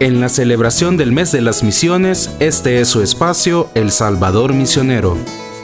En la celebración del mes de las misiones, este es su espacio, El Salvador Misionero.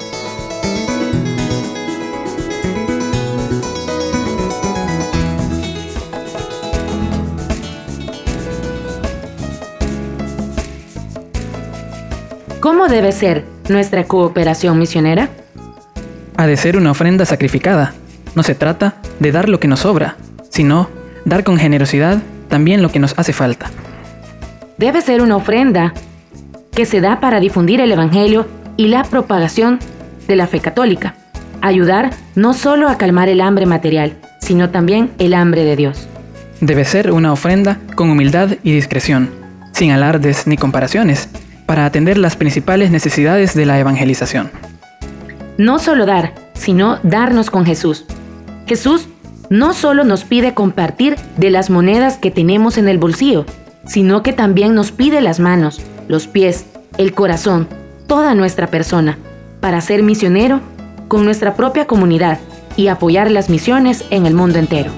¿Cómo debe ser nuestra cooperación misionera? Ha de ser una ofrenda sacrificada. No se trata de dar lo que nos sobra, sino dar con generosidad también lo que nos hace falta. Debe ser una ofrenda que se da para difundir el Evangelio y la propagación de la fe católica. Ayudar no solo a calmar el hambre material, sino también el hambre de Dios. Debe ser una ofrenda con humildad y discreción, sin alardes ni comparaciones, para atender las principales necesidades de la evangelización. No solo dar, sino darnos con Jesús. Jesús no solo nos pide compartir de las monedas que tenemos en el bolsillo, sino que también nos pide las manos, los pies, el corazón, toda nuestra persona, para ser misionero con nuestra propia comunidad y apoyar las misiones en el mundo entero.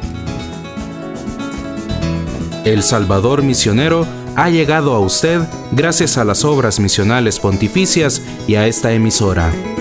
El Salvador Misionero ha llegado a usted gracias a las obras misionales pontificias y a esta emisora.